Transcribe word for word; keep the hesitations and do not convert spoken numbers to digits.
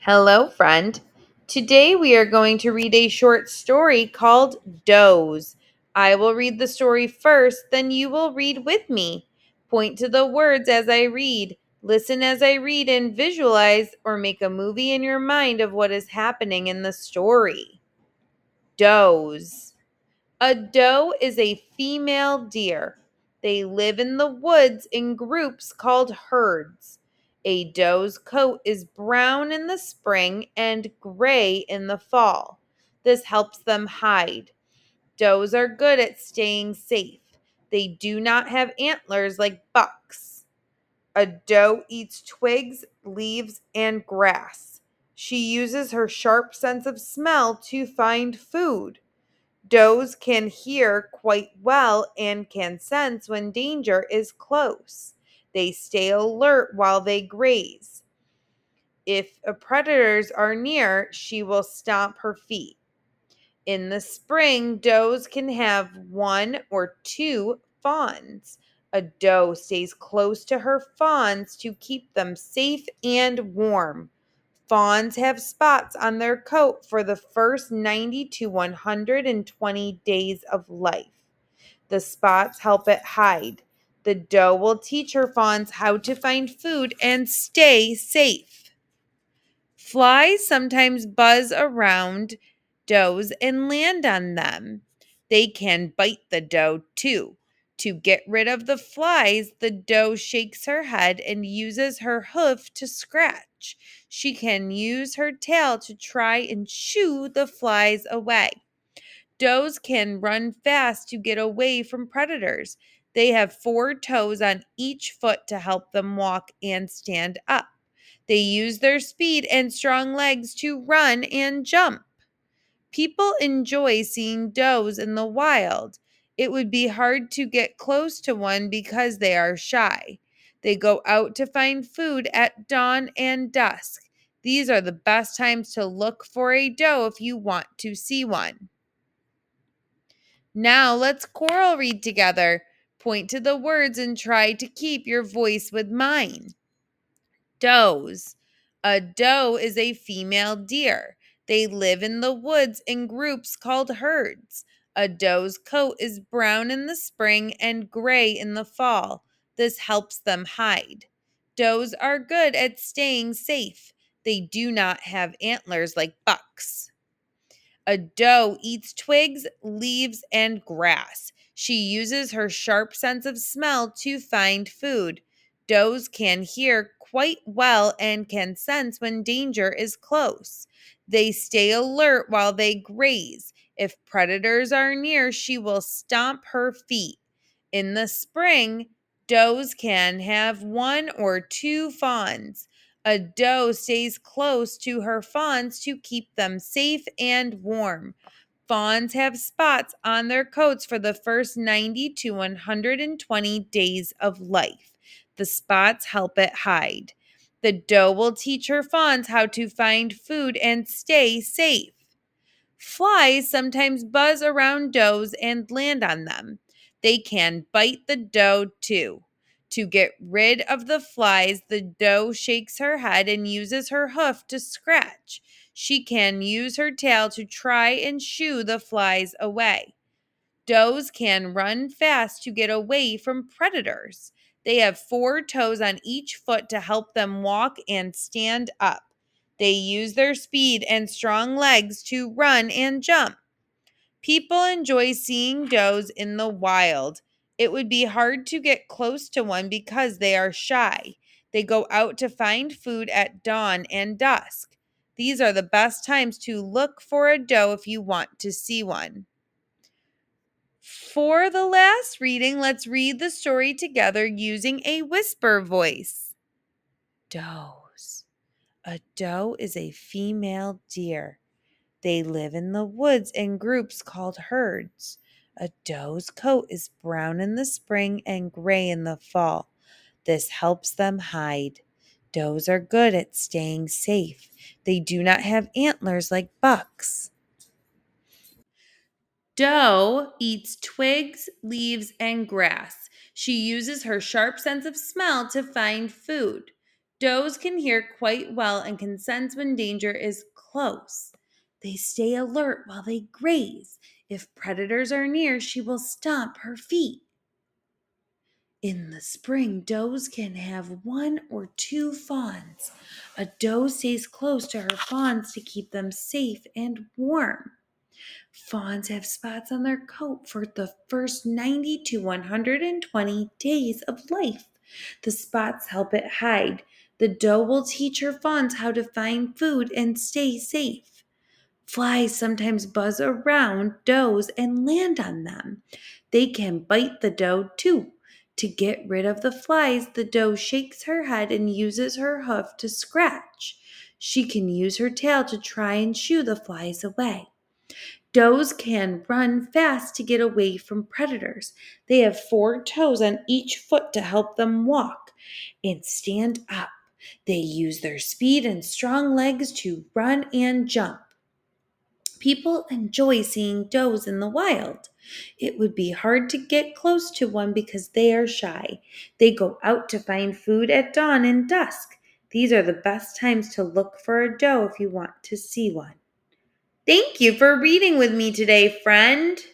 Hello, friend. Today we are going to read a short story called Does. I will read the story first, then you will read with me. Point to the words as I read. Listen as I read and visualize or make a movie in your mind of what is happening in the story. Does. A doe is a female deer. They live in the woods in groups called herds. A doe's coat is brown in the spring and gray in the fall. This helps them hide. Does are good at staying safe. They do not have antlers like bucks. A doe eats twigs, leaves, and grass. She uses her sharp sense of smell to find food. Does can hear quite well and can sense when danger is close. They stay alert while they graze. If a predators are near, she will stomp her feet. In the spring, does can have one or two fawns. A doe stays close to her fawns to keep them safe and warm. Fawns have spots on their coat for the first ninety to one hundred twenty days of life. The spots help it hide. The doe will teach her fawns how to find food and stay safe. Flies sometimes buzz around does and land on them. They can bite the doe too. To get rid of the flies, the doe shakes her head and uses her hoof to scratch. She can use her tail to try and shoo the flies away. Does can run fast to get away from predators. They have four toes on each foot to help them walk and stand up. They use their speed and strong legs to run and jump. People enjoy seeing does in the wild. It would be hard to get close to one because they are shy. They go out to find food at dawn and dusk. These are the best times to look for a doe if you want to see one. Now let's choral read together. Point to the words and try to keep your voice with mine. Does. A doe is a female deer. They live in the woods in groups called herds. A doe's coat is brown in the spring and gray in the fall. This helps them hide. Does are good at staying safe. They do not have antlers like bucks. A doe eats twigs, leaves, and grass. She uses her sharp sense of smell to find food. Does can hear quite well and can sense when danger is close. They stay alert while they graze. If predators are near, she will stomp her feet. In the spring, does can have one or two fawns. A doe stays close to her fawns to keep them safe and warm. Fawns have spots on their coats for the first ninety to one hundred twenty days of life. The spots help it hide. The doe will teach her fawns how to find food and stay safe. Flies sometimes buzz around does and land on them. They can bite the doe too. To get rid of the flies, the doe shakes her head and uses her hoof to scratch. She can use her tail to try and shoo the flies away. Does can run fast to get away from predators. They have four toes on each foot to help them walk and stand up. They use their speed and strong legs to run and jump. People enjoy seeing does in the wild. It would be hard to get close to one because they are shy. They go out to find food at dawn and dusk. These are the best times to look for a doe if you want to see one. For the last reading, let's read the story together using a whisper voice. Does. A doe is a female deer. They live in the woods in groups called herds. A doe's coat is brown in the spring and gray in the fall. This helps them hide. Does are good at staying safe. They do not have antlers like bucks. Doe eats twigs, leaves, and grass. She uses her sharp sense of smell to find food. Does can hear quite well and can sense when danger is close. They stay alert while they graze. If predators are near, she will stomp her feet. In the spring, does can have one or two fawns. A doe stays close to her fawns to keep them safe and warm. Fawns have spots on their coat for the first ninety to one hundred twenty days of life. The spots help it hide. The doe will teach her fawns how to find food and stay safe. Flies sometimes buzz around does and land on them. They can bite the doe too. To get rid of the flies, the doe shakes her head and uses her hoof to scratch. She can use her tail to try and shoo the flies away. Does can run fast to get away from predators. They have four toes on each foot to help them walk and stand up. They use their speed and strong legs to run and jump. People enjoy seeing does in the wild. It would be hard to get close to one because they are shy. They go out to find food at dawn and dusk. These are the best times to look for a doe if you want to see one. Thank you for reading with me today, friend.